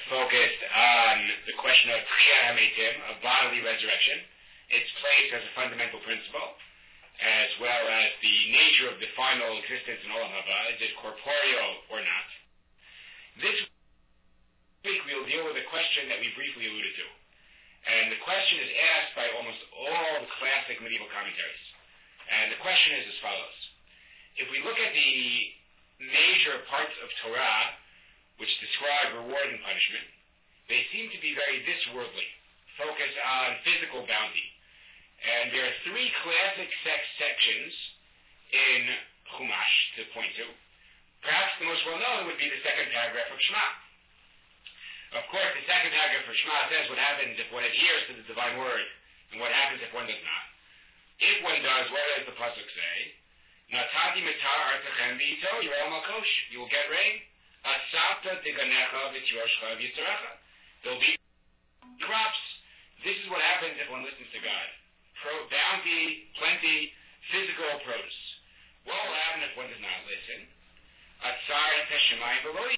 focused on the question of Tchiyah HaMeitim, of bodily resurrection, its place as a fundamental principle, as well as the nature of the final existence in Olam Haba, is it corporeal or not. This week we will deal with a question that we briefly alluded to. And the question is asked by almost all the classic medieval commentaries. And the question is as follows. If we look at the major parts of Torah which describe reward and punishment, they seem to be very this-worldly, focused on physical bounty. And there are three classic sections in Chumash to point to. Perhaps the most well-known would be the second paragraph of Shema. Of course, the second paragraph of Shema says what happens if one adheres to the divine word, and what happens if one does not. If one does, what does the pasuk say? Natati mitar artachem b'ito yirel malkosh. You will get rain. Asapta tiganecha v'tyoshcha v'yitzarecha. There will be crops. This is what happens if one listens to God. Bounty, plenty, physical produce. What will happen if one does not listen? Atzar teshemayim v'lo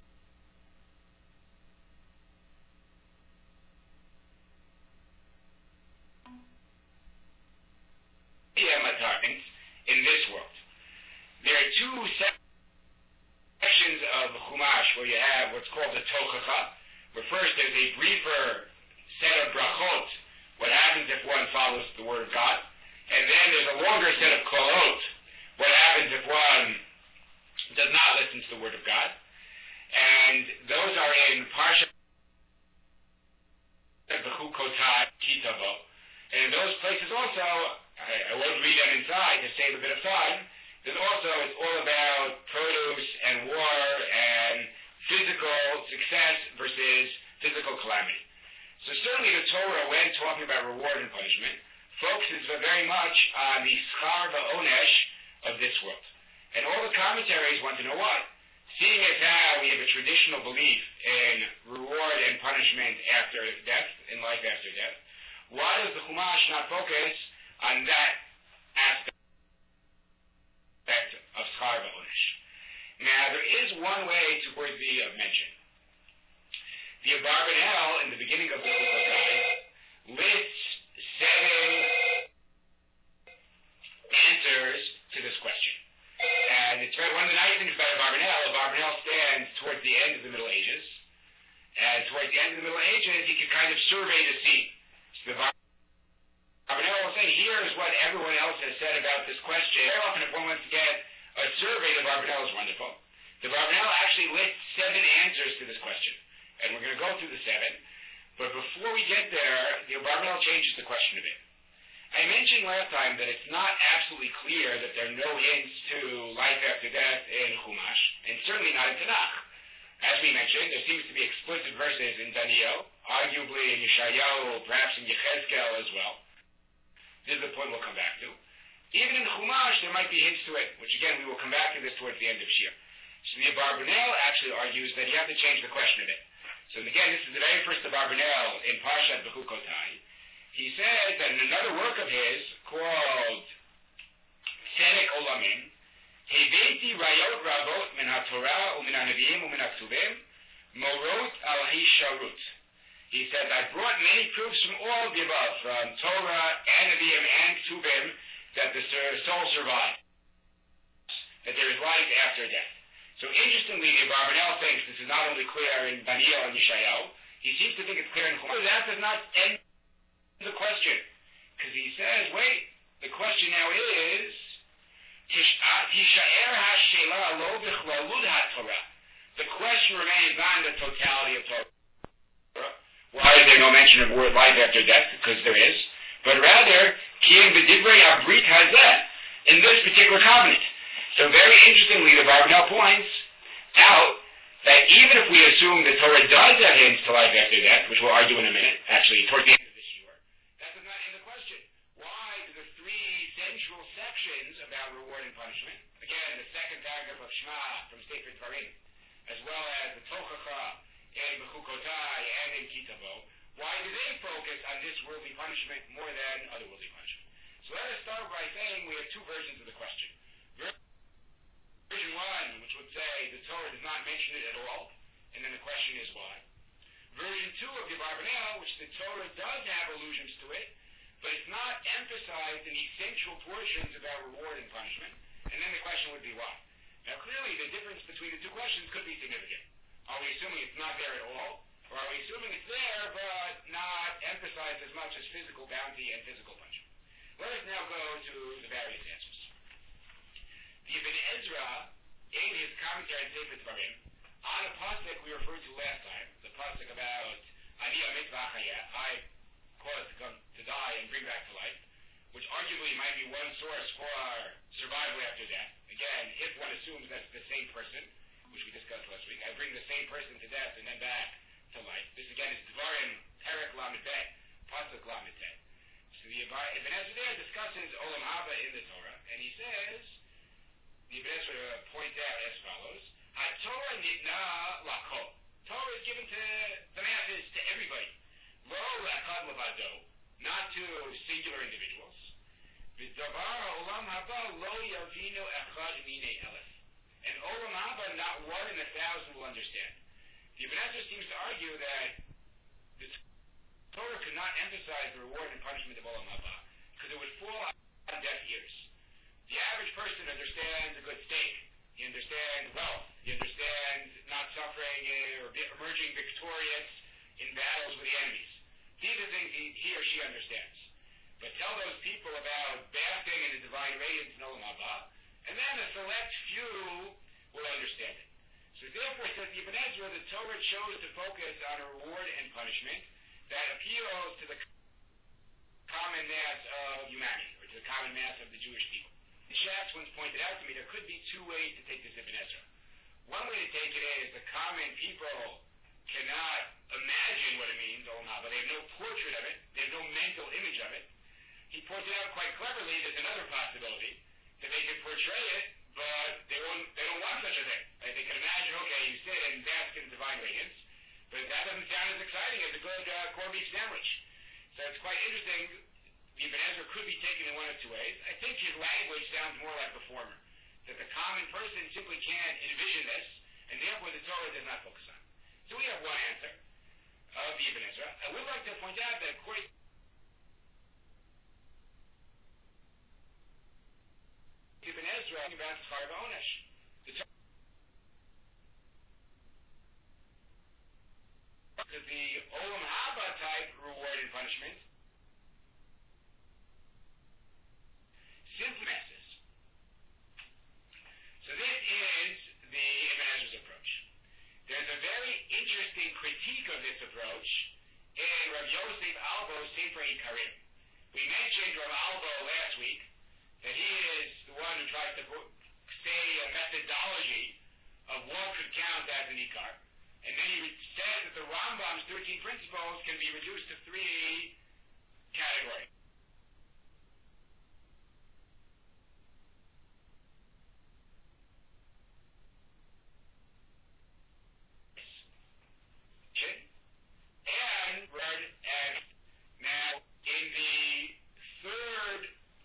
in this world. There are two sections of Chumash where you have what's called the Tochacha, where first there's a briefer set of brachot, what happens if one follows the word of God, and then there's a longer set of kolot, what happens if one does not listen to the word of God, and those are in Parsha Bechukotai Kitavo, and in those places also, I won't read them inside to save a bit of time. Then also it's all about produce and war and physical success versus physical calamity. So certainly the Torah, when talking about reward and punishment, focuses very much on the schar va'onesh of this world. And all the commentaries want to know what? Seeing as how we have a traditional belief in reward and punishment after death, in life after death, why does the Chumash not focus on that aspect of schar va'onesh? Now, there is one way to worthy of mention. The Abarbanel, in the beginning of the Chumash, lists 7 answers to this question. And it's one of the nice things about Abarbanel stands towards the end of the Middle Ages. And towards the end of the Middle Ages, you can kind of survey the scene. So the Abarbanel will say, here's what everyone else has said about this question. Very often, if one wants to get a survey, the Abarbanel is wonderful. The Abarbanel actually lists 7 answers to this question. And we're going to go through the 7. But before we get there, the Abarbanel changes the question a bit. I mentioned last time that it's not absolutely clear that there are no hints to life after death in Chumash, and certainly not in Tanakh. As we mentioned, there seems to be explicit verses in Daniel, arguably in Yeshayahu, perhaps in Yechezkel as well. This is the point we'll come back to. Even in Chumash, there might be hints to it, which again, we will come back to this towards the end of Shir. So the Abarbanel actually argues that you have to change the question a bit. So again, this is the very first Abarbanel in Parshat Bechukotai. He says that in another work of his called Tzedek Olamim, Hebeti Rayot Rabot Min HaTorah U'Min HaNevi'im U'Min HaKtuvim Morot Al Hisharut. He said, I brought many proofs from all the above, from Torah and Nevi'im and Ktuvim, that the soul survives, that there is life after death. So interestingly, the Abarbanel thinks this is not only clear in Daniel and Yeshayahu, he seems to think it's clear in Chumash. That does not end the question, because he says, wait, the question now is, Tishaer HaShela Lo B'Chlalud HaTorah. The question remains not in the totality of Torah. Why is there no mention of word life after death? Because there is. But rather, Kiyem V'Divrei HaBrit Hazeh, in this particular covenant. So very interestingly, the Abarbanel points out that even if we assume the Torah does have hints to life after death, which we'll argue in a minute, actually, towards the end of this year, that does not end the question. Why do the 3 central sections about reward and punishment, again, the second paragraph of Shema from Sefer Dvarim, as well as the Tochacha in Bechukotai and in Kitavo, why do they focus on this worldly punishment more than other worldly punishment? So let us start by saying we have 2 versions of the question. Version 1, which would say the Torah does not mention it at all, and then the question is why. Version 2 of the Abarbanel, which the Torah does have allusions to it, but it's not emphasized in essential portions about reward and punishment. And then the question would be why? Now clearly the difference between the two questions could be significant. Are we assuming it's not there at all? Or are we assuming it's there but not emphasized as much as physical bounty and physical punishment? Let us now go to the various answers. The Ibn Ezra, in his commentary on Sefer Dvarim, on a pasuk we referred to last time, the pasuk about Ani Mitzvah Chayeh, I cause to come to die and bring back to life, which arguably might be one source for survival after death. Again, if one assumes that's the same person, which we discussed last week, I bring the same person to death and then back to life. This again is Dvarim, Perek Lamed Bet, pasuk Lamed Bet. So the Ibn Ezra there discusses Olam Haba in the Torah, and he says, the Ibn Ezra points out as follows: HaTorah nitna lakol. Torah is given to the masses, to everybody. Lo lechad levado, not to singular individuals. V'davar olam haba lo yavinu echad minei elef. And olam haba, not 1 in 1,000 will understand. The Ibn Ezra seems to argue that the Torah could not emphasize the reward and punishment of olam haba because it would fall on deaf ears. The average person understands a good steak. He understands wealth. He understands not suffering or emerging victorious in battles with the enemies. These are things he or she understands. But tell those people about basking in the divine radiance in Olam Haba, and then a select few will understand it. So therefore, says Ibn Ezra, the Torah chose to focus on a reward and punishment that appeals to the common mass of humanity, or to the common mass of the Jewish people. The Shafts once pointed out to me there could be 2 ways to take this Ibn Ezra. One way to take it is the common people cannot imagine what it means, Olam Haba. They have no portrait of it. They have no mental image of it. He pointed out quite cleverly there's another possibility, that they can portray it, but they don't want such a thing. Right? They can imagine, okay, you sit and bask in divine radiance, but that doesn't sound as exciting as a good corned beef sandwich. So it's quite interesting. The Ibn Ezra could be taken in one of 2 ways. I think his language sounds more like the former, that the common person simply can't envision this, and therefore the Torah does not focus on it. So we have one answer of the Ibn Ezra. I would like to point out that according to Ibn Ezra, about Schar V'Onesh, the Olam Haba type reward and punishment simply masses. So this is the Ibn Ezra's approach. There's a very interesting critique of this approach in Rav Yosef Albo's Sefer Ikarim. We mentioned Rav Albo last week, that he is the one who tries to say a methodology of what could count as an Ikar. And then he says that the Rambam's 13 principles can be reduced to 3 categories. And now in the third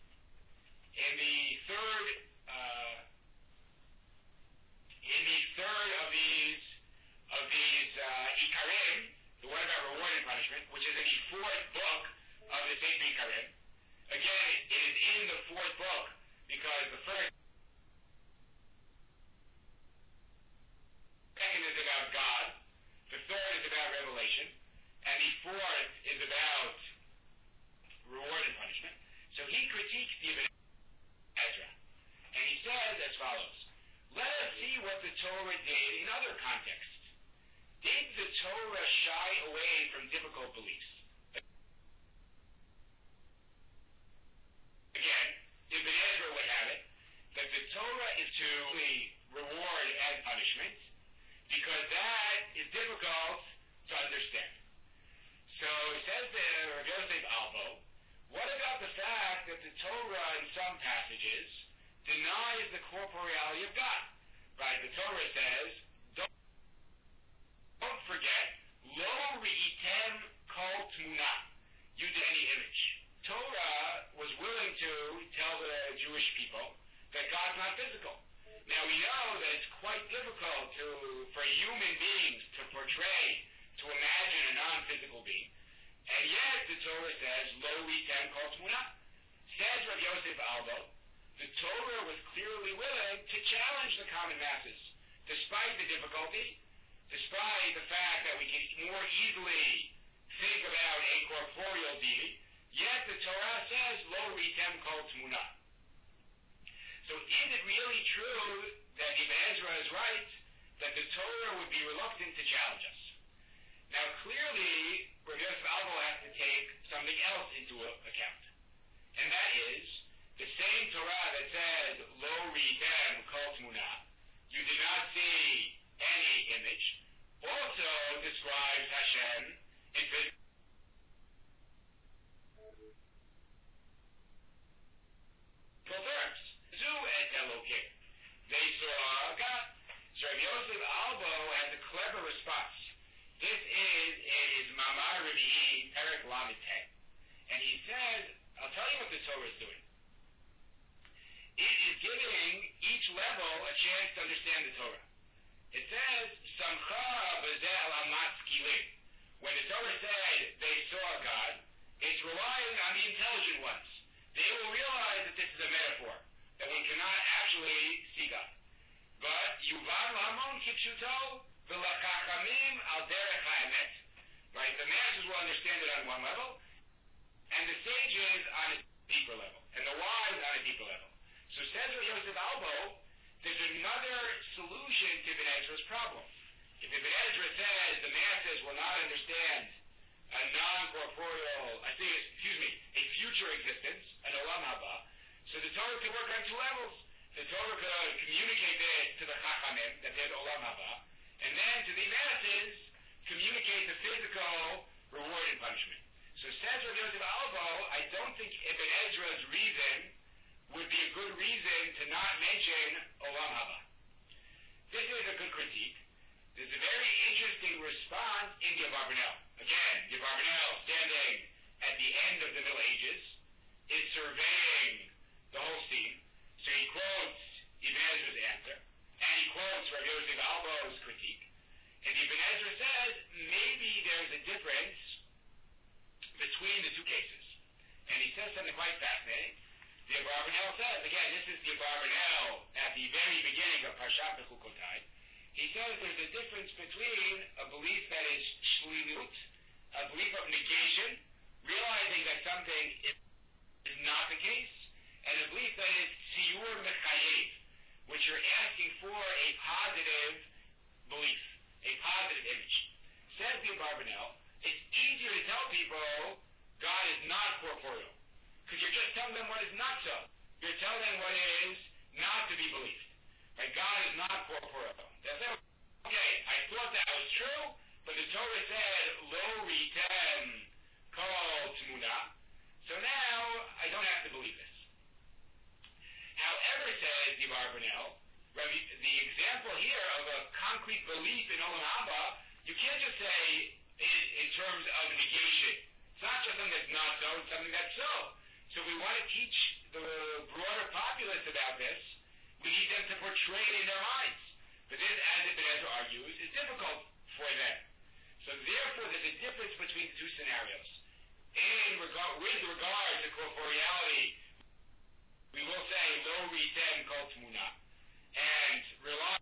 of these Ikarim, the one about reward and punishment, which is in the 4th book of the Sefer Ikarim. Again, it is in the 4th book because the first second is about God, the 3rd is about revelation, and the 4th is about reward and punishment. So he critiques the Ibn Ezra, and he says as follows: let us see what the Torah did in other contexts. Did the Torah shy away from difficult beliefs? Again, Ibn Ezra would have it that the Torah is to reward and punishment because that is difficult to understand. So it says there, Rav Yosef Albo, what about the fact that the Torah in some passages denies the corporeality of God? Right, the Torah says, don't forget, lo ri'item kol tmuna, you did any image. Torah was willing to tell the Jewish people that God's not physical. Now we know that it's quite difficult for human beings to portray, to to imagine a non-physical being, and yet the Torah says, Lo ritem kol tmuna. Says Rav Yosef Albo, the Torah was clearly willing to challenge the common masses, despite the difficulty, despite the fact that we can more easily think about a corporeal deity, yet the Torah says, Lo ritem kol tmuna. So is it really true that Ibn Ezra is right, that the Torah would be reluctant to challenge us? Now clearly, Rav Yosef Albo has to take something else into account. And that is, the same Torah that says, Lo ritem kol tmuna, you do not see any image, also describes Hashem in physical terms. Zu et Elokim. They saw God. So Rav Yosef Albo has a clever response. This is in his Mamar Revi'i, Perek Lamed Ten. And he says, I'll tell you what the Torah is doing. It is giving each level a chance to understand the Torah. It says, Samcha b'zeh alamat skilim. When the Torah said they saw God, it's relying on the intelligent ones. They will realize that this is a metaphor, that one cannot actually see God. But Yuval Hamon Kipshuto v'lakachamim al derech ha'emet. Right, the masses will understand it on one level, and the sages on a deeper level, and the wise on a deeper level. So says Rav Yosef Albo, there's another solution to Ibn Ezra's problem. If Ibn Ezra says the masses will not understand a non-corporeal, a future existence, an olam haba, so the Torah could work on two levels. The Torah could communicate this to the chachamim, that there's olam haba, and then to the masses, communicate the physical reward and punishment. So says Rav Yosef Albo, I don't think Ibn Ezra's reason would be a good reason to not mention olam haba. This is a good critique. There's a very interesting response in Yevarbanel. Again, Yevarbanel, standing at the end of the Middle Ages, is surveying the whole scene. So he quotes Ibn Ezra's answer, and he quotes Rav Yosef Albo's critique. And Ibn Ezra says, maybe there's a difference between the two cases. And he says something quite fascinating. The Yevarbanel says, again, this is the Yevarbanel at the very beginning of Parshat Bechukotai. He says there's a difference between a belief that is shlilut, a belief of negation, realizing that something is not the case, and a belief that is tziyur mechayev, which you're asking for a positive belief, a positive image. Says the Yevarbanel, it's easier to tell people God is not corporeal, because you're just telling them what is not so. You're telling them what is not to be believed. Right? God is not corporeal. They'll say, okay, I thought that was true, but the Torah said, Lo ritem kol tmuna, so now I don't have to believe this. However, says Yevarbanel, the example here of a concrete belief in Olam Haba, you can't just say in terms of negation. It's not something that's not so, it's something that's so. So we want to teach the broader populace about this. We need them to portray it in their minds. But this, as Ibn Ezra argues, is difficult for them. So therefore, there's a difference between the two scenarios. With regard to corporeality, we will say, Lo ritem kol tmuna, and rely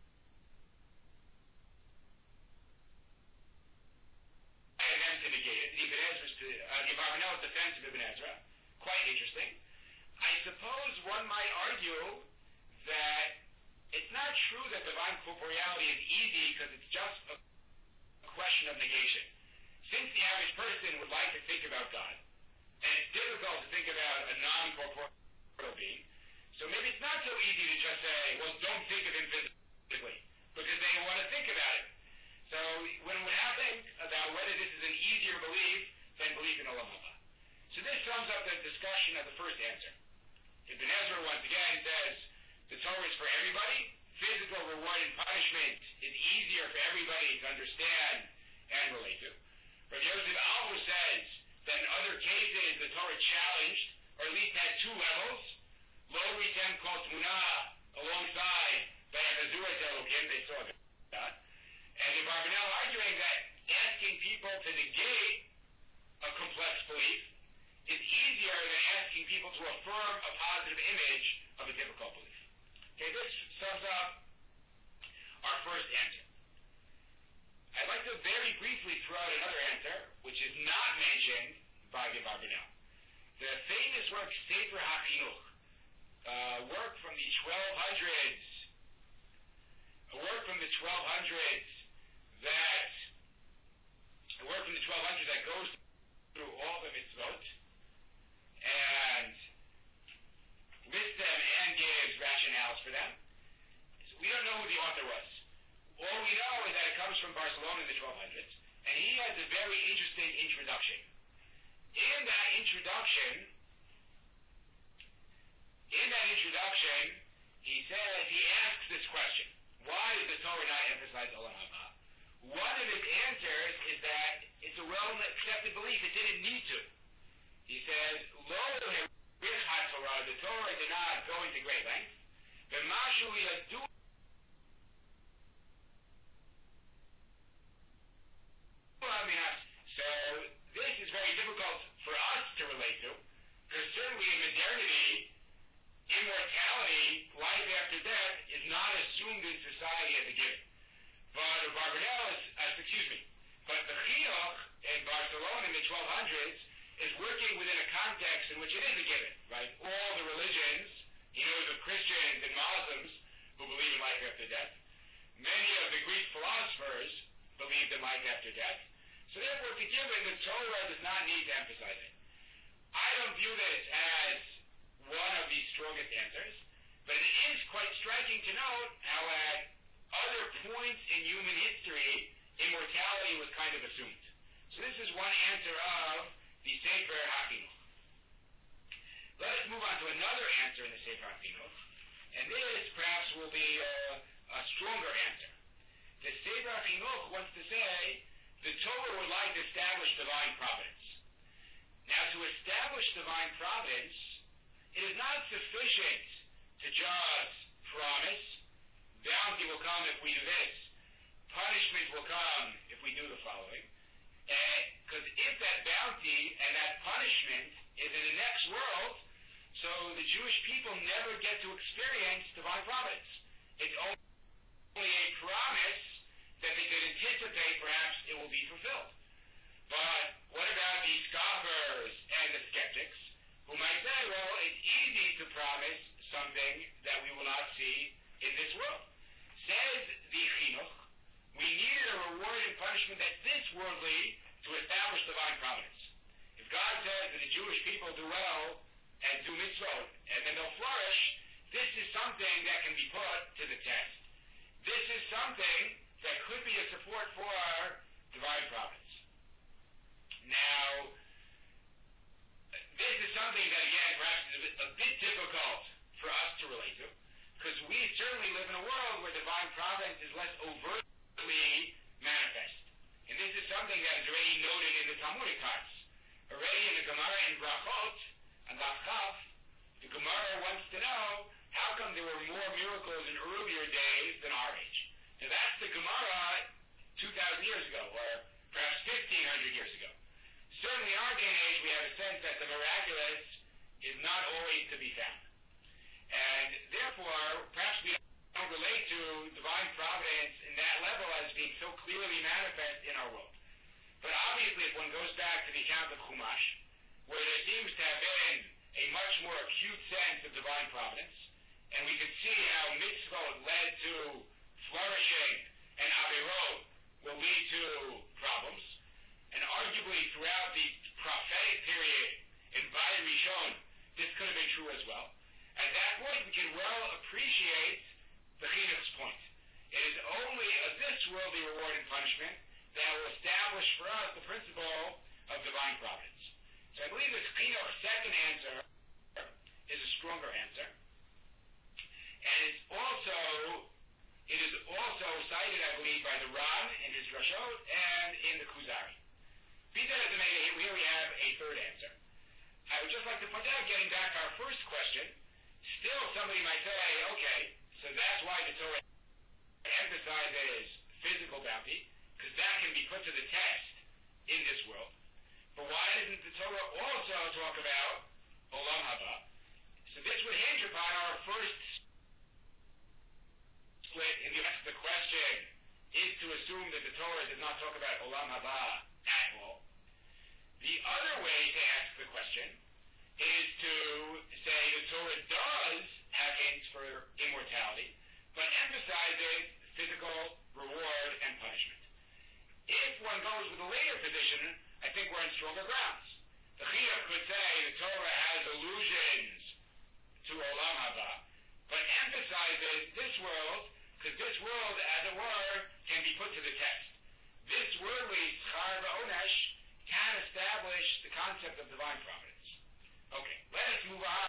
on them to negate it. Ibn Ezra's Yevarbanel's defense of Ibn Ezra, quite interesting. I suppose one might argue that it's not true that divine corporeality is easy because it's just a question of negation. Since the average person would like to think about God, and it's difficult to think about a non-corporeal being, so maybe it's not so easy to just say, well, don't think of him physically, because they want to think about it. So when we have to think about whether this is an easier belief than belief in Olam Haba. So this sums up the discussion of the first answer. Ibn Ezra once again says, the Torah is for everybody. Physical reward and punishment is easier for everybody to understand and relate to. Rav Yosef Albo says that in other cases the Torah challenged, or at least had two levels, Lo ritem kol tmuna, alongside Ve'achazu et Elokim, they saw God. And Yevarbanel arguing that asking people to negate a complex belief is easier than asking people to affirm a positive image of a difficult belief. Okay, this sums up our first answer. I'd like to very briefly throw out another answer, which is not mentioned by the Abarbanel. The famous work Sefer HaChinuch, work from the 1200s, a work from the 1200s that goes through all the mitzvot and lists them and gives rationales for them. So we don't know who the author was. All we know is that it comes from Barcelona in the 1200s, and he has a very interesting introduction. In that introduction, he asks this question: why does the Torah not emphasize Olam Haba? One of his answers is that it's a well-accepted belief. It didn't need to. He says, Lo Harichah Torah, the Torah did not go into great length. V'mashu yadu. So this is very difficult for us to relate to, because certainly in modernity, immortality, life after death, is not assumed in society as a given. But but the Chinuch in Barcelona in the 1200s is working within a context in which it is a given, right? All the religions, he knows of Christians and Muslims who believe in life after death. Many of the Greek philosophers believed in life after death. So therefore, it's a given. The Torah does not need to emphasize it. I don't view this as one of the strongest answers, but it is quite striking to note how at other points in human history, immortality was kind of assumed. So this is one answer of the Sefer HaChinuch. Let us move on to another answer in the Sefer HaChinuch, and this perhaps will be a stronger answer. The Sefer HaChinuch wants to say the Torah would like to establish divine providence. Now, to establish divine providence, it is not sufficient to just promise bounty will come if we do this, punishment will come if we do the following. Because if that bounty and that punishment is in the next world, so the Jewish people never get to experience divine providence. It's only a promise that they could anticipate perhaps it will be fulfilled. But what about the scoffers and the skeptics who might say, well, it's easy to promise something that we will not see in this world? Says the Chinuch, we needed a reward and punishment that's this worldly to establish divine providence. If God says that the Jewish people do well and do mitzvot, and then they'll flourish, this is something that can be put to the test. This is something that could be a support for our divine providence. Now, this is something that, again, perhaps is a bit difficult for us to relate to, because we certainly live in a world where divine providence is less overtly manifest. And this is something that is already noted in the Talmudic texts. Already in the Gemara in Brachot, and Lachaf, the Gemara wants to know how come there were more miracles in earlier days than our age. Now that's the Gemara 2,000 years ago, or perhaps 1,500 years ago. Certainly in our day and age, we have a sense that the miraculous is not always to be found. And therefore, perhaps we don't relate to divine providence in that level as being so clearly manifest in our world. But obviously, if one goes back to the account of Chumash, where there seems to have been a much more acute sense of divine providence, and we can see how mitzvot led to flourishing, and averot will lead to problems, and arguably throughout the prophetic period in Bayit Rishon, this could have been true as well. At that point, we can well appreciate the Chinuch's point. It is only this worldly reward and punishment that will establish for us the principle of divine providence. So I believe this Chinuch's second answer is a stronger answer. And it is also cited, I believe, by the Ran in his Drashot and in the Kuzari. Be that as it may, here we have a third answer. I would just like to point out, getting back to our first question, still somebody might say, okay, so that's why the Torah emphasizes physical bounty, because that can be put to the test in this world. But why doesn't the Torah also talk about Olam Haba? So this would hinge upon our first split in the question is to assume that the Torah does not talk about Olam Haba at all. The other way to ask the question is to say the Torah does have hints for immortality, but emphasizes physical reward and punishment. If one goes with the later position, I think we're on stronger grounds. The Chinuch could say the Torah has allusions to Olam Haba, but emphasizes this world, because this world, as it were, can be put to the test. This worldly schar va'onesh can establish the concept of divine providence. Okay, let us move on.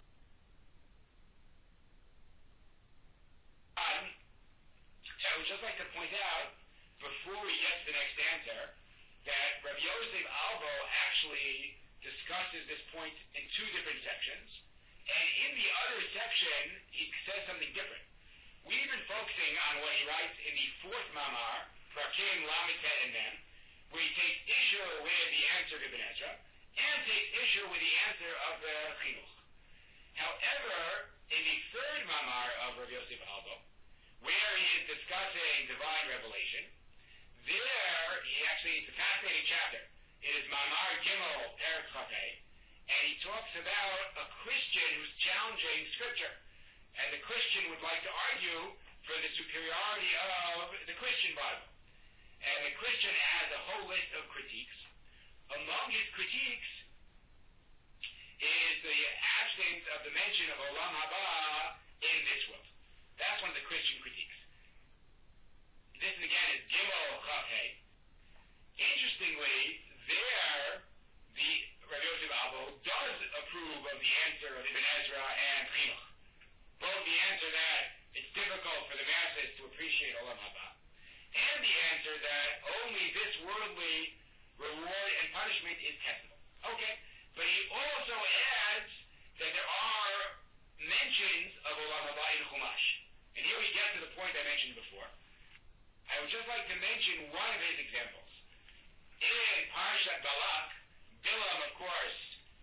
I would just like to point out, before we get to the next answer, that Rabbi Yosef Albo actually discusses this point in two different sections, and in the other section, he says something different. We've been focusing on what he writes in the fourth Mamar, Prakim Lamitet and Mem, where he takes issue with the answer of Ibn Ezra, and takes issue with the answer of the Chinuch. However, in the third Mamar of Rabbi Yosef Albo, where he is discussing divine revelation, there, it's a fascinating chapter. It is Mamar Gimel, Perek Chafei, and he talks about a Christian who's challenging Scripture. And the Christian would like to argue for the superiority of the Christian Bible. And the Christian has a whole list of critiques. Among his critiques is the absence of the mention of Olam Haba in this world. That's one of the Christian critiques. This again is Gimel Chafei. Interestingly, there, the Rabbi Yosef Albo does approve of the answer of Ibn Ezra and Chinuch. Both the answer that it's difficult for the masses to appreciate Olam Haba, and the answer that only this worldly reward and punishment is testable. Okay, but he also adds that there are mentions of Olam Haba in Chumash. And here we get to the point I mentioned before. I would just like to mention one of his examples. In Parashat Balak, Bilam, of course,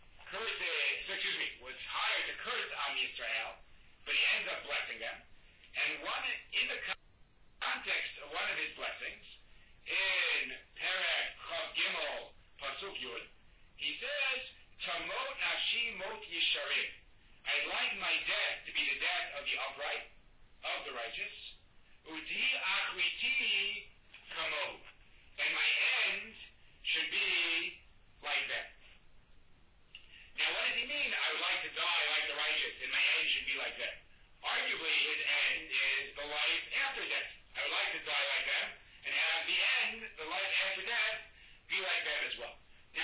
was hired to curse Am Yisrael, but he ends up blessing them. And in the context of one of his blessings, in Perek Chav Gimel Pasuk Yud, he says, Tamot Nafshi Mot Yisharim. I'd like my death to be the death of the upright, of the righteous. Uti Achriti Kamo. And my end should be like that. Now, what does he mean? I would like to die like the righteous, and my end should be like that. Arguably, his end is the life after death. I would like to die like them, and have the end, the life after death, be like that as well. Now,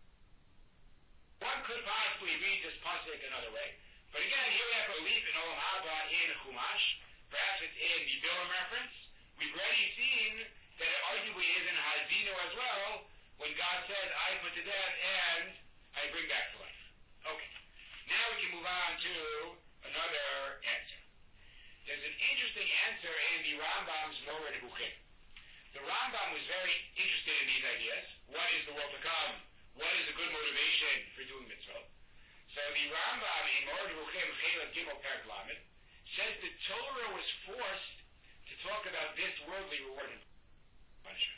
one could possibly read this pasuk another way, but again, here we have a belief in Olam Haba in Chumash. Perhaps it's in the Bilam reference. We've already seen that it arguably is in Hazinu as well, when God says, I put to death and I bring back to life. Okay. Now we can move on to another answer. There's an interesting answer in the Rambam's Moreh Nevuchim. The Rambam was very interested in these ideas. What is the world to come? What is a good motivation for doing mitzvah? So the Rambam in Moreh Nevuchim, Chelek Gimel Perek Lamed, says the Torah was forced to talk about this worldly reward and punishment.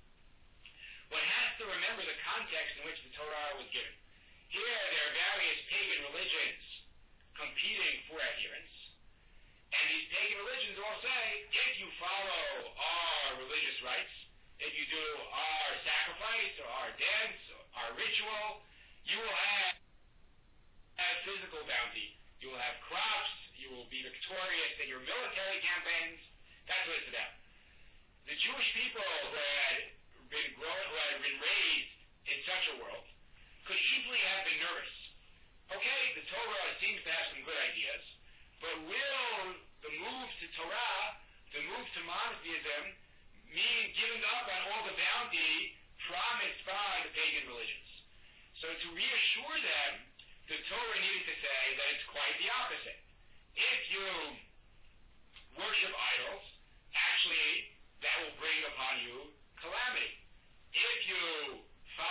One has to remember the context in which the Torah was given. Here, there are various pagan religions competing for adherence, and these pagan religions all say, if you follow our religious rites, if you do our sacrifice, or our dance, or our ritual, you will have physical bounty. You will have crops, you will be victorious in your military campaigns. That's what it's about. The Jewish people who had been raised in such a world could easily have been nervous. Okay, the Torah seems to have some good ideas, but will the move to Torah, the move to monotheism, mean giving up on all the bounty promised by the pagan religions? So to reassure them, the Torah needed to say that it's quite the opposite. If you worship idols, actually, that will bring upon you calamity. If you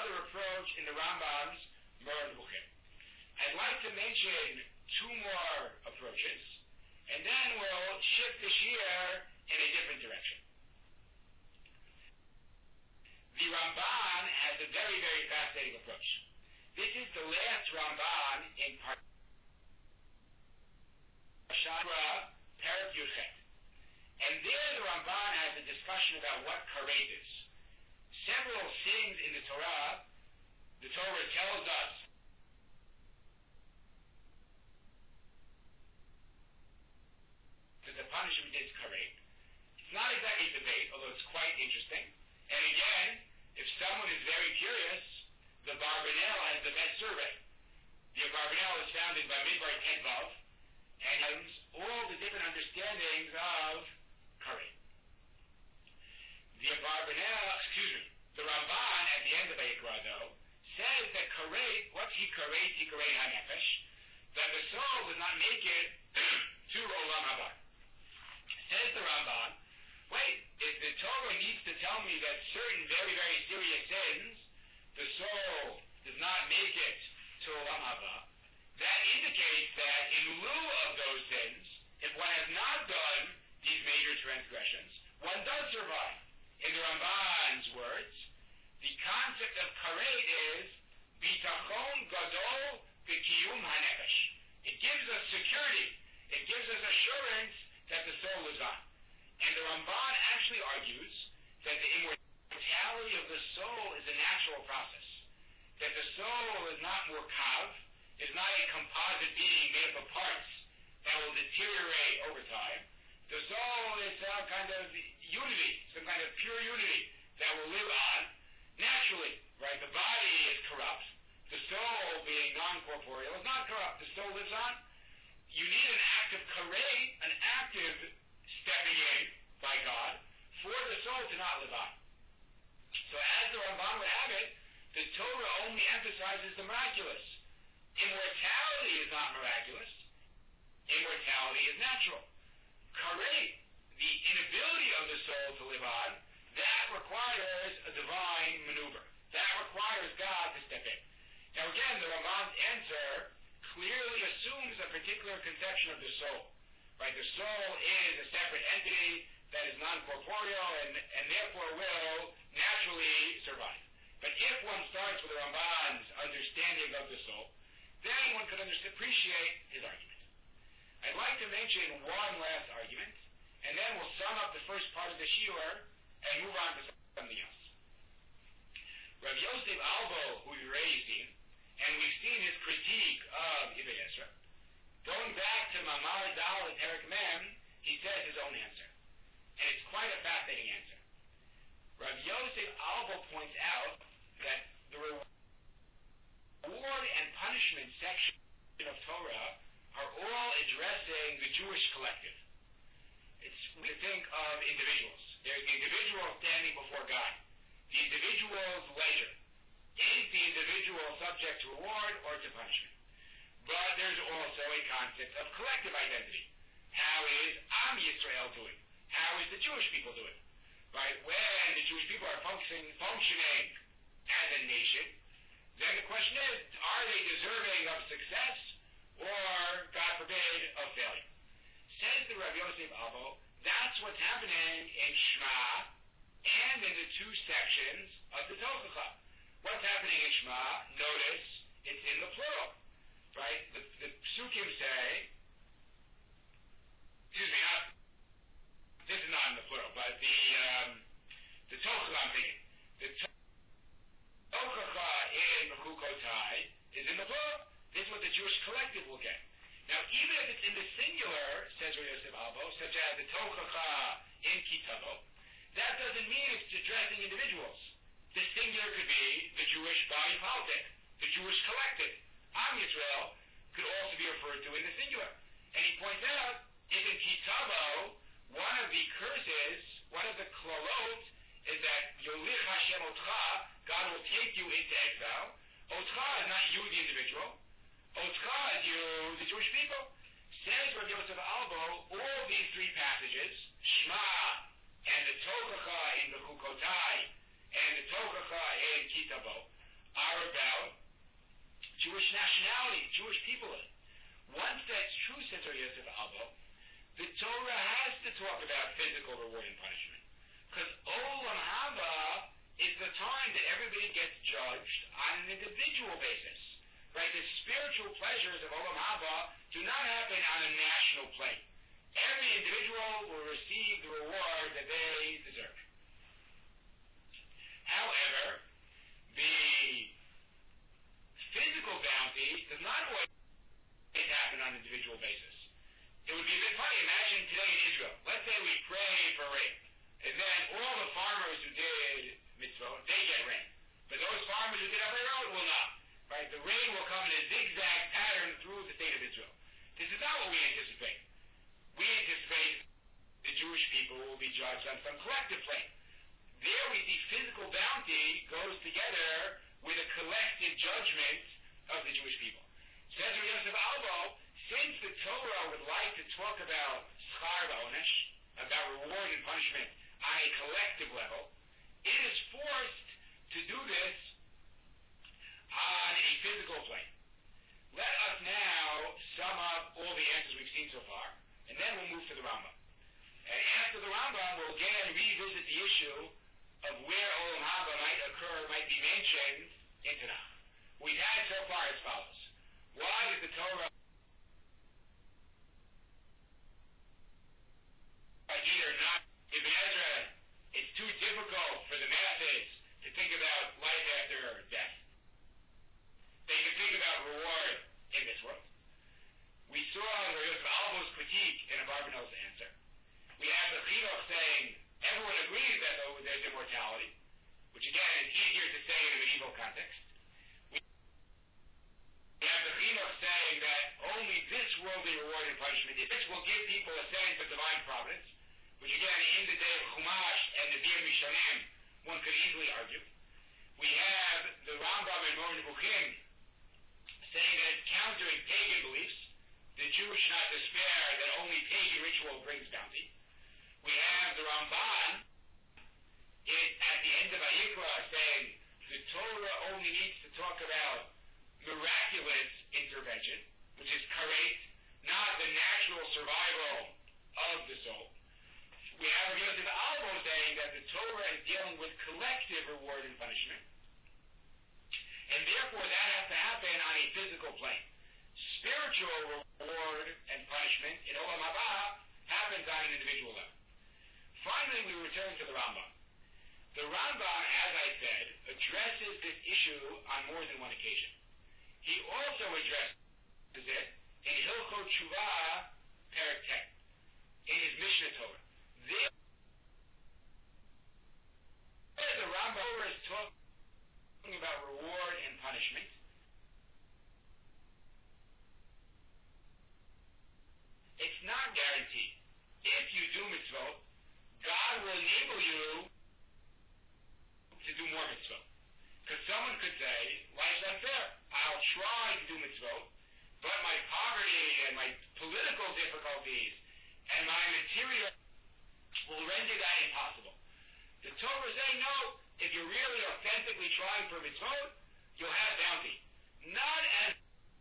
another approach in the Rambam's Moreh Nevuchim. I'd like to mention two more approaches, and then we'll shift this year in a different direction. The Ramban has a very, very fascinating approach. This is the last Ramban in Parashat Perek Yud-Chet. And there the Ramban has a discussion about what karet is. Several sins in the Torah tells us that the punishment is karet. It's not exactly a debate, although it's quite interesting. And again, if someone is very curious, the Barbanel has the best survey. The Barbanel is founded by Midbar Tenvav and has all the different understandings of karet. The Ramban at the end of Vayikra, though, says that karet, what's hikaret hanefesh, that the soul does not make it to Olam Haba. Says the Ramban, wait, if the Torah needs to tell me that certain very, very serious sins, the soul does not make it to Olam Haba, that indicates that in lieu of those sins, if one has not done these major transgressions, one does survive. In the Ramban's words, the concept of karet is bitachon gadol b'kiyum hanefesh. It gives us security. It gives us assurance that the soul is on. And the Ramban actually argues that the immortality of the soul is a natural process. That the soul is not murkav, is not a composite being made up of parts that will deteriorate over time. The soul is some kind of unity, some kind of pure unity that will live on naturally, right? The body is corrupt. The soul, being non-corporeal, is not corrupt. The soul lives on. You need an active karet, an active stepping in by God, for the soul to not live on. So as the Ramban would have it, the Torah only emphasizes the miraculous. Immortality is not miraculous. Immortality is natural. Karet, the inability of the soul to live on, that requires a divine maneuver. That requires God to step in. Now again, the Ramban's answer clearly assumes a particular conception of the soul. Right? The soul is a separate entity that is non-corporeal and therefore will naturally survive. But if one starts with the Ramban's understanding of the soul, then one could appreciate his argument. I'd like to mention one last argument, and then we'll sum up the first part of the shiur and move on to something else. Rav Yosef Albo, who we've already seen, and we've seen his critique of Ibn Ezra, going back to Mamar Dal and Perek Mem, he says his own answer. And it's quite a fascinating answer. Rav Yosef Albo points out that the reward and punishment section of Torah are all addressing the Jewish collective. We think of individuals. There's the individual standing before God. The individual's ledger. Is the individual subject to reward or to punishment? But there's also a concept of collective identity. How is Am Yisrael doing? How is the Jewish people doing? Right? When the Jewish people are functioning as a nation, then the question is, are they deserving of success or, God forbid, of failure? Says the Rav Yosef Albo, that's what's happening in Shema and in the two sections of the Tochacha. What's happening in Shema, notice, it's in the plural. Right? The psukim say, this is not in the plural, but the Tochacha I'm thinking. The Tochacha in Mechukotai is in the plural. This is what the Jewish collective will get. Now, even if it's in the singular, says Rav Yosef Albo, such as the Tochacha in Kitavo, that doesn't mean it's addressing individuals. The singular could be the Jewish body politic, the Jewish collective. Am Yisrael could also be referred to in the singular. And he points out, if in Kitavo, one of the curses, one of the klalot, is that Yolich Hashem Otcha, God will take you into exile. Otcha is not you, the individual. Otcha is you, the Jewish people. Says Rav Yosef Albo, all these three passages, Shema, and the Tochacha in the Chukotai, and the Tochacha in Kitavo, about Jewish nationality, Jewish people. Once that's true, says Rabbi Yosef Albo, the Torah has to talk about physical reward and punishment. Because Olam Haba is the time that everybody gets judged on an individual basis. Right? The spiritual pleasures of Olam Haba do not happen on a national plane. Every individual will receive the reward that they deserve. However, the physical bounty does not always happen on an individual basis. It would be a bit funny. Imagine today in Israel. Let's say we pray for rain. And then all the farmers who did mitzvot, they get rain. But those farmers who did Averot will not. Right? The rain will come in a zigzag pattern through the state of Israel. This is not what we anticipate. We anticipate the Jewish people will be judged on some collective plane. There we see physical bounty goes together with a collective judgment of the Jewish people. Says Rabbi Yosef Albo, since the Torah would like to talk about schar v'onesh, about reward and punishment on a collective level, it is forced to do this on a physical plane. Let us now sum up all the answers we've seen so far, and then we'll move to the Rambam. And after the Rambam, we'll again revisit the issue of where Olam Haba might occur, might be mentioned in Tanakh. We've had so far as follows. Why does the Torah either not Ibn Ezra, it's too difficult for the masses to think about life after death. They can think about reward in this world. We saw Rabbi Yosef Albo's critique in Abarbanel's answer. We have the Chinuch saying everyone agrees that there's immortality, which again is easier to say in a medieval context. We have the Chinuch saying that only this worldly reward and punishment, this will give people a sense of divine providence, which again in the day of Chumash and the Dir Mishanim, one could easily argue. We have the Rambam and Moreh Nevuchim saying that it's countering pagan beliefs. The Jews should not despair that only pagan ritual brings bounty. We have the Ramban at the end of Vayikra saying the Torah only needs to talk about miraculous intervention, which is karet, not the natural survival of the soul. We have Rabbi Yosef Albo saying that the Torah is dealing with collective reward and punishment, and therefore that has to happen on a physical plane. Spiritual reward and punishment in Olam Haba happens on an individual level. Finally, we return to the Rambam. The Rambam, as I said, addresses this issue on more than one occasion. He also addresses it in Hilchot Shuvah, Perek Tet, in his Mishnah Torah. There, the Rambam is talking about reward and punishment. It's not guaranteed. If you do mitzvot, God will enable you to do more mitzvot. Because someone could say, life's unfair. I'll try to do mitzvot, but my poverty and my political difficulties and my material will render that impossible. The Torah is saying, no, if you're really authentically trying for mitzvot, you'll have bounty. Not as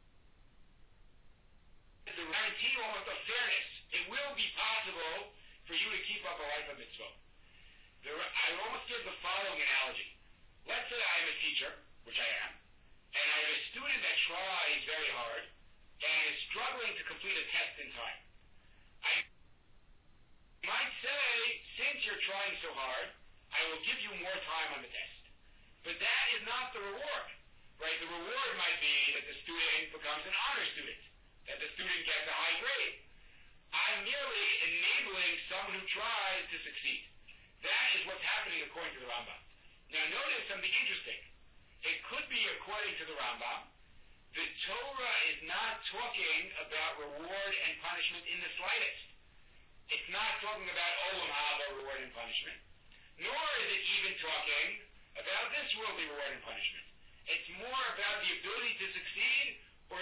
the guarantee almost of fairness. It will be possible for you to keep up a life of mitzvot. I almost give the following analogy. Let's say I am a teacher, which I am, and I have a student that tries very hard and is struggling to complete a test in time. I might say, since you're trying so hard, I will give you more time on the test. But that is not the reward, right? The reward might be that the student becomes an honor student, that the student gets a high grade. I'm merely enabling someone who tries to succeed. That is what's happening according to the Rambam. Now notice something interesting. It could be according to the Rambam, the Torah is not talking about reward and punishment in the slightest. It's not talking about Olam Haba, reward and punishment, nor is it even talking about this worldly reward and punishment. It's more about the ability to succeed or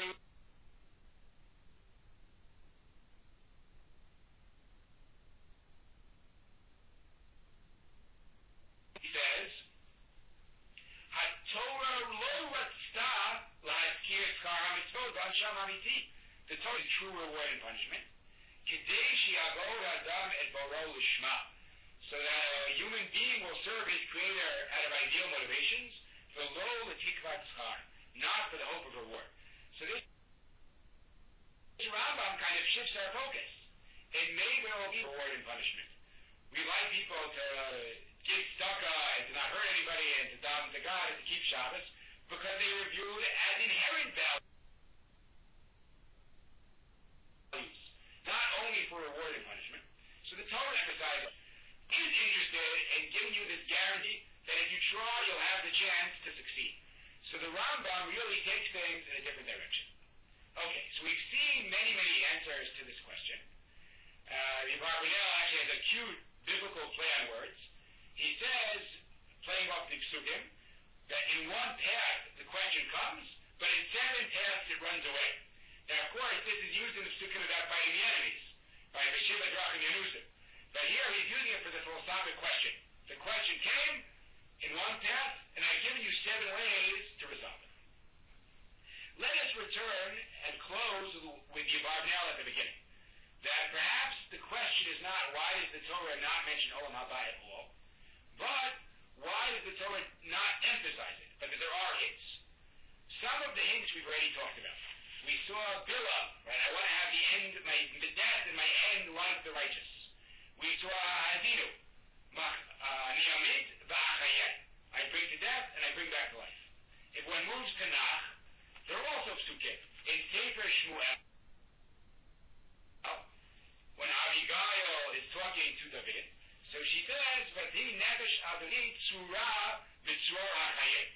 he says, HaTorah lo The Torah is true reward and punishment. Kidei shi'avod adam et baro lishma. So that a human being will serve his creator out of ideal motivations, v'lo l'tikvat schar, not for the hope of reward. So this Rambam kind of shifts our focus. It may well be reward and punishment. We like people to give tzedakah and to not hurt anybody and to daven to God and to keep Shabbos because they are viewed as inherent values, not only for reward and punishment. So the Torah emphasizes is interested in giving you this guarantee that if you try, you'll have the chance to succeed. So the Rambam really takes things in a different direction. Okay, so we've seen many, many answers to this question. The Abarbanel actually has a cute biblical play on words. He says, playing off the psukim, that in one path the question comes, but in 7 paths it runs away. Now, of course, this is used in the psukim about fighting the enemies, by Veshiva Drachim Yanusim. But here he's using it for the philosophic question. The question came in one path, and I've given you 7 ways to resolve it. Let us return and close with the Abarbanel at the beginning. That perhaps the question is not why does the Torah not mention Olam Haba at all, but why does the Torah not emphasize it? But there are hints. Some of the hints we've already talked about. We saw Bilah, right? I want to have the death and my end like the righteous. We saw Hadinu, Niyamit Ba'achayet. I bring to death and I bring back to life. If one moves to Nach, there are also psukim. In Sefer Shmuel, when Abigail is talking to David, so she says, Vati Nefesh Adoni Tzura B'Tzor HaChayet.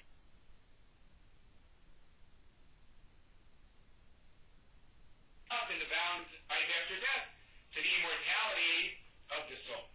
Up in the bounds life after death to the immortality of the soul.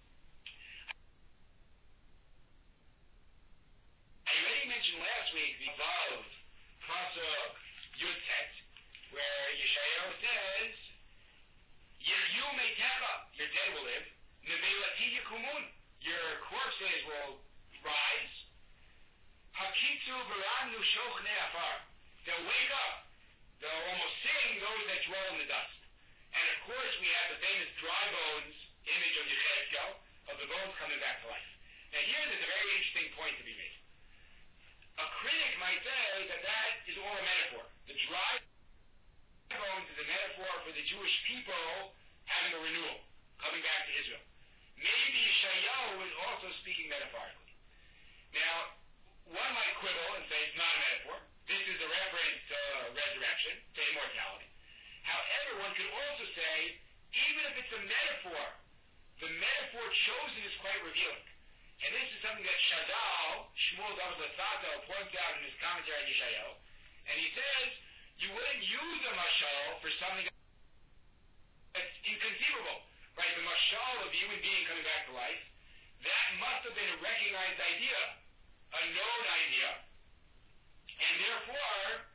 I already mentioned last week the above Pasuk Yud-Tet, where Yeshayahu says, Yeryu Meitecha, your dead will live, Nevelati Yikumun, your corpses will rise, Hakitzu V'ran Nushochne Afar, they'll wake up, they'll almost sing those that dwell in the dust. And of course we have the famous dry bones image of Yechezkel, of the bones coming back to life. Now here there's a very interesting point to be made. A critic might say that that is all a metaphor. The dry bones is a metaphor for the Jewish people having a renewal, coming back to Israel. Maybe Yeshayahu is also speaking metaphorically. Now, one might quibble and say it's not a metaphor. This is a reference to resurrection, to immortality. However, one could also say, even if it's a metaphor, the metaphor chosen is quite revealing. And this is something that Shadal, Shmuel David Latzato, points out in his commentary on Yeshayahu. And he says, you wouldn't use a mashal for something that's inconceivable. Right? The mashal of the human being coming back to life, that must have been a recognized idea, a known idea. And therefore,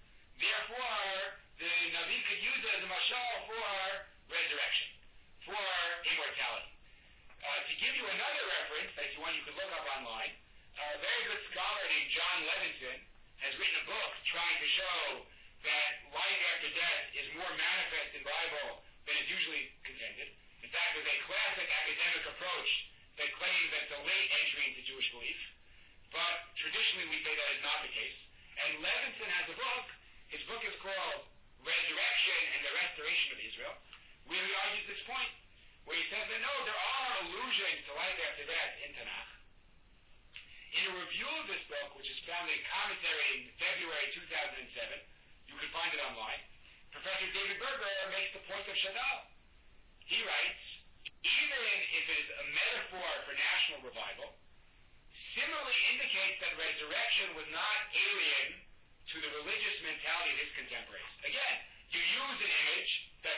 the Navi could use it as a mashal for resurrection, for immortality. To give you another reference, that's one you could look up online, a very good scholar named John Levinson has written a book trying to show that life after death is more manifest in the Bible than is usually contended. In fact, there's a classic academic approach that claims that it's a late entry into Jewish belief, but traditionally we say that is not the case. And Levinson has a book. His book is called Resurrection and the Restoration of Israel, where he argues this point, where he says that no, there are allusions to life after death in Tanakh. In a review of this book, which is found in commentary in February 2007, you can find it online, Professor David Berger makes the point of Shadal. He writes, even if it is a metaphor for national revival, similarly indicates that resurrection was not alien to the religious mentality of his contemporaries. Again, you use an image that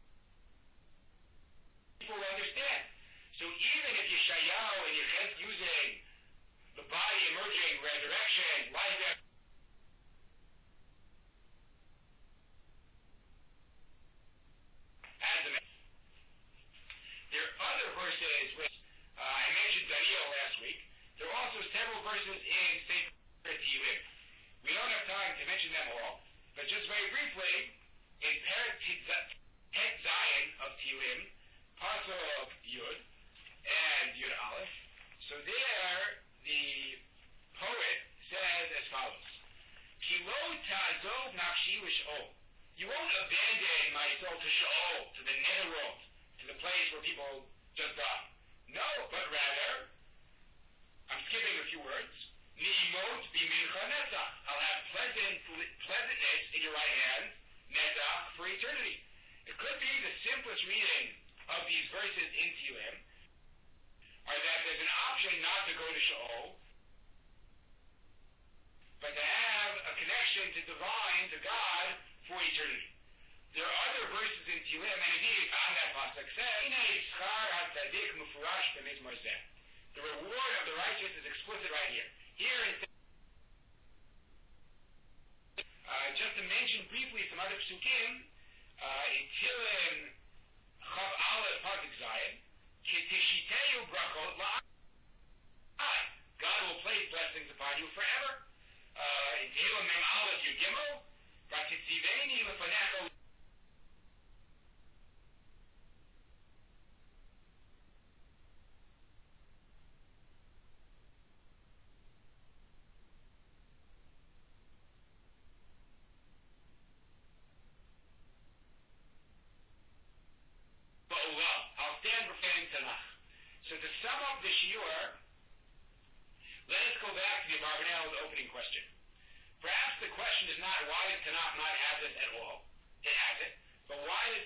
people understand. So even if Yeshayahu and Yechezkel using the body emerging, resurrection, life after as a metaphor. There are other verses which I mentioned Daniel last week. There are also several verses in Sefer Tehillim. We don't have time to mention them all, but just very briefly, in Perek Het Zayin of Tehillim, Pasuk Yud and Yud Aleph. So there, the poet says as follows: Ki lo ta'azov nafshi l'sheol. You won't abandon my soul to Sheol, to the netherworld, to the place where people just die. No, but rather, I'm skipping a few words. Ni'imot b'mincha netzach. I'll have pleasantness in your right hand, netzach, for eternity. It could be the simplest reading of these verses in Tehillim, are that there's an option not to go to Sheol, but to have a connection to divine, to God, for eternity. There are other verses in Tehillim, and indeed on that pasuk says, the reward of the righteous is explicit right here. Here it says, just to mention briefly some other psukim, in Tehillim Chav Aleph pasuk Zayin, Kitishiteyu brachot la'ad. God will place blessings upon you forever. In Tehillim Mem Aleph Yud Gimel, V'titziveni lefanecha. I'll stand preparing Tanakh. So to sum up the shiur, let us go back to the Abarbanel's opening question. Perhaps the question is not why does Tanakh not have this at all? It has it. But why does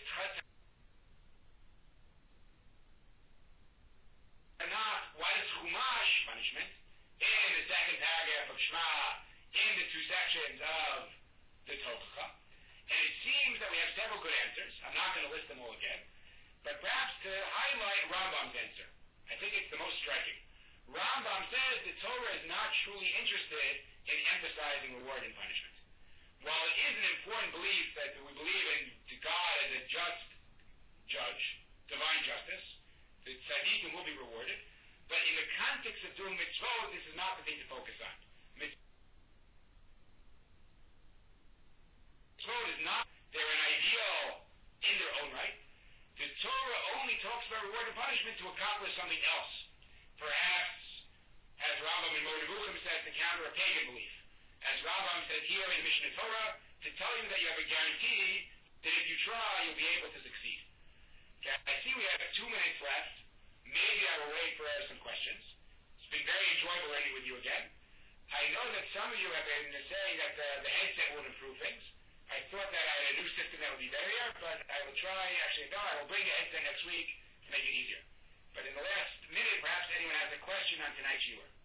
Tanakh, why does Chumash punishment in the second paragraph of Shema, in the two sections of the Tochacha? And it seems that we have several good answers. I'm not going to list them all again. But perhaps to highlight Rambam's answer, I think it's the most striking. Rambam says the Torah is not truly interested in emphasizing reward and punishment. While it is an important belief that we believe in God as a just judge, divine justice, the tzaddikim will be rewarded, but in the context of doing mitzvot, this is not the thing to focus on. Mitzvot is not, they're an ideal in their own right. The Torah only talks about reward and punishment to accomplish something else. Perhaps, as Rambam in Moed says, to counter a pagan belief. As Rambam says here in Mishnah Torah, to tell you that you have a guarantee that if you try, you'll be able to succeed. Okay, I see we have 2 minutes left. Maybe I will wait for some questions. It's been very enjoyable learning with you again. I know that some of you have been saying that the headset will improve things. I thought that I had a new system that would be better here, but I will try, actually no, I will bring a headset next week to make it easier. But in the last minute, perhaps anyone has a question on tonight's shiur.